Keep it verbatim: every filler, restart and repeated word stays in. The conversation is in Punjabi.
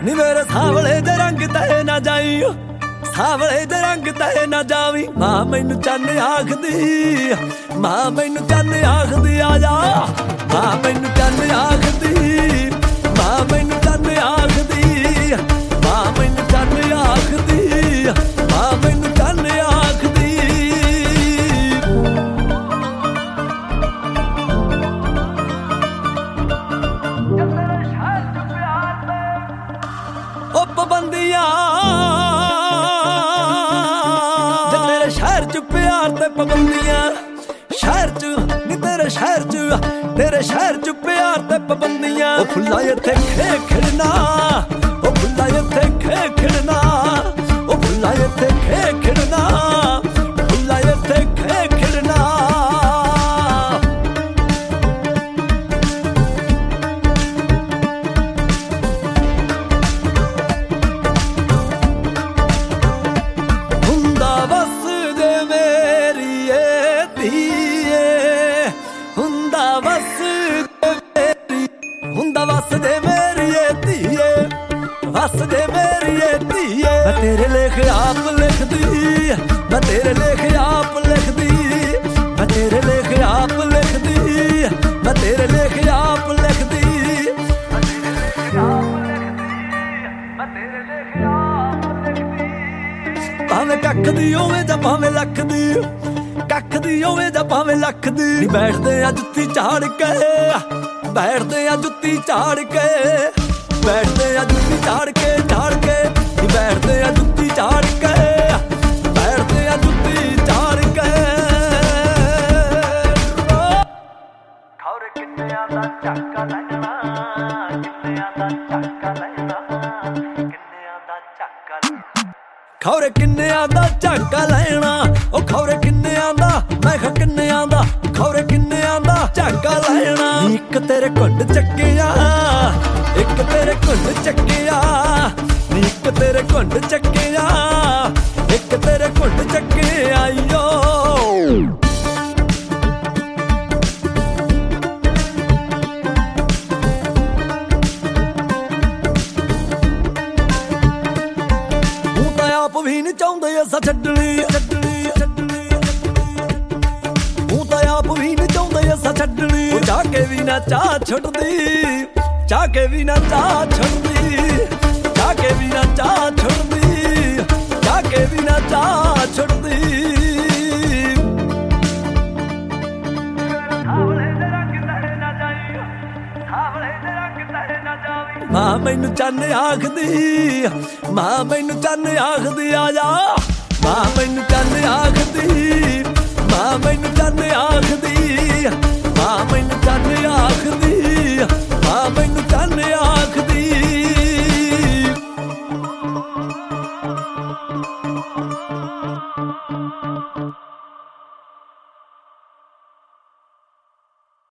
ਨੀ ਮੇਰੇ ਸਾਵਲੇ ਦੇ ਰੰਗ ਤੇ ਨਾ ਜਾਈ, ਸਾਵਲੇ ਦੇ ਰੰਗ ਤੇ ਨਾ ਜਾਵੀ। ਮਾਂ ਮੈਨੂੰ ਚੰਨ ਆਖਦੀ, ਮਾਂ ਮੈਨੂੰ ਚੰਨ ਆਖਦੀ ਆ ਜਾ। ਮਾਂ ਮੈਨੂੰ ਚੰਨ ਆਖਦੀ, ਮਾਂ ਮੈਨੂੰ ਚੰਨ ਆਖਦੀ, ਮਾਂ ਮੈਨੂੰ ਚੰਨ ਆਖਦੀ, ਮਾਂ ਮੈਨੂੰ ਚੰਨ ਆਖਦੀ। ਉਹ ਪਾਬੰਦੀਆਂ ਜੇ ਤੇਰੇ ਸ਼ਹਿਰ ਚ ਪਿਆਰ ਤੇ ਪਾਬੰਦੀਆਂ, ਸ਼ਹਿਰ ਚ ਨੀ ਤੇਰੇ ਸ਼ਹਿਰ ਚ, ਤੇਰੇ ਸ਼ਹਿਰ ਚ ਪਿਆਰ ਤੇ ਪਾਬੰਦੀਆਂ। ਉਹ ਫੁੱਲਾਂ ਇੱਥੇ ਖੇ ਖਿੜਨਾ, ਉਹ ਫੁੱਲਾਂ ਇੱਥੇ ਖੇ ਖਿੜਨਾ, ਉਹ ਫੁੱਲਾਂ ਇੱਥੇ ਖੇ ਖਿੜਨਾ, ਫੁੱਲਾਂ ਇੱਥੇ ਖੇ ਖਿੜਨਾ। ਹੁੰਦਾ ਵਸ ਦੇ ਮੇਰੀਏ ਧੀਏ, ਹੁੰਦਾ ਵਸ ਦੇ ਮੇਰੀ, ਹੁੰਦਾ ਵਸ ਦੇ ਮੇਰੀਏ ਧੀਏ, ਵਸ ਦੇ ਮੇਰੀਏ ਧੀਏ। ਮੈਂ ਤੇਰੇ ਲੇਖ ਆਪ ਲਿਖਦੀ, ਮੈਂ ਤੇਰੇ ਲੇਖ ਆਪ ਲਿਖਦੀ, ਮੈਂ ਤੇਰੇ ਲੇਖ ਆਪ ਲਿਖਦੀ, ਮੈਂ ਤੇਰੇ ਲੇਖ ਆਪ ਲਿਖਦੀ, ਮੈਂ ਤੇਰੇ ਲੇਖ ਆਪ ਲਿਖਦੀ, ਮੈਂ ਤੇਰੇ ਲੇਖ ਆਪ ਲਿਖਦੀ। ਭਾਵੇਂ ਕੱਖ ਦੀ ਹੋਵੇ ਜਾਂ ਭਾਵੇਂ ਲੱਖ ਦੀ, ਕੱਖ ਦੀ ਹੋਵੇ ਜਾਂ ਭਾਵੇਂ ਲੱਖ ਦੀ। ਨੀ ਬੈਠਦੇ ਆ ਜੁੱਤੀ ਝਾੜ ਕੇ, ਬੈਠਦੇ ਆ ਜੁੱਤੀ ਝਾੜ ਕੇ, ਬੈਠਦੇ ਆ ਜੁੱਤੀ ਝਾੜ ਕੇ, ਝਾੜ ਕੇ। ਨੀ ਬੈਠਦੇ ਆ ਜੁੱਤੀ ਝਾੜ ਕੇ, ਬੈਠਦੇ ਆ ਜੁੱਤੀ ਝਾੜ ਕੇ। ਖੌਰੇ ਕਿੰਨਿਆਂ ਦਾ ਝਾਕਾ ਲੈਣਾ, ਕਿੰਨਿਆਂ ਦਾ ਝਾਕਾ ਲੈਣਾ, ਕਿੰਨਿਆਂ ਦਾ ਝਾਕਾ ਲੈਣਾ। ਖੌਰੇ ਕਿੰਨਿਆਂ ਦਾ ਝਾਕਾ ਲੈਣਾ, ਉਹ ਖੌਰੇ ਕਿੰਨਿਆਂ ਦਾ, ਮੈਂ ਕਿਹਾ ਕਿੰਨਿਆਂ ਦਾ, ਖੌਰੇ ਕਿੰਨਿਆਂ ਦਾ ਝਾਕਾ ਲੈਣਾ। ਇੱਕ ਤੇਰੇ ਘੁੰਡ ਚੱਕਿਆ, ਇੱਕ ਤੇਰੇ ਘੁੰਡ ਚੱਕਿਆ, ਨੀ ਇੱਕ ਤੇਰੇ ਘੁੰਡ ਚੱਕਿਆ, ਇੱਕ ਤੇਰੇ ਘੁੰਡ ਚੱਕਿਆ ਯੋ। ਤੂੰ ਤਾਂ ਆਪ ਵੀ ਨੀ ਚਾਹੁੰਦੇ ਅਸਾਂ ਛੱਡਣੀ, ਛੱਡਣੀ, ਛੱਡਣੀ। ਤੂੰ ਤਾਂ ਆਪ ਵੀ ਨੀ ਚਾਹੁੰਦੇ ਅਸਾਂ ਛੱਡਣੀ। ਉਹ ਜਾ ਕੇ ਵੀ ਨਾ ਚਾਹ ਛੱਡਦੀ, ਜਾ ਕੇ ਵੀ ਨਾ ਚਾਹ ਛੱਡਦੀ, ਜਾ ਕੇ ਵੀ ਨਾ ਚਾਹ ਛੱਡਦੀ, ਜਾ ਕੇ ਵੀ ਨਾ ਚਾਹ ਛੱਡਦੀ। ਸਾਵਲੇ ਦੇ ਰੰਗ ਤੇ ਨਾ ਜਾਈ, ਸਾਵਲੇ ਦੇ ਰੰਗ ਤੇ ਨਾ ਜਾਵੀ। ਮਾਂ ਮੈਨੂੰ ਚੰਨ ਆਖਦੀ, ਮਾਂ ਮੈਨੂੰ ਚੰਨ ਆਖਦੀ ਆ ਜਾ। ਮਾਂ ਮੈਨੂੰ ਚੰਨ ਆਖਦੀ, ਮਾਂ ਮੈਨੂੰ ਚੰਨ ਆਖਦੀ, ਮਾਂ ਮੈਨੂੰ ਚੰਨ ਆਖਦੀ, ਮਾਂ ਮੈਨੂੰ ਚੰਨ ਆਖਦੀ।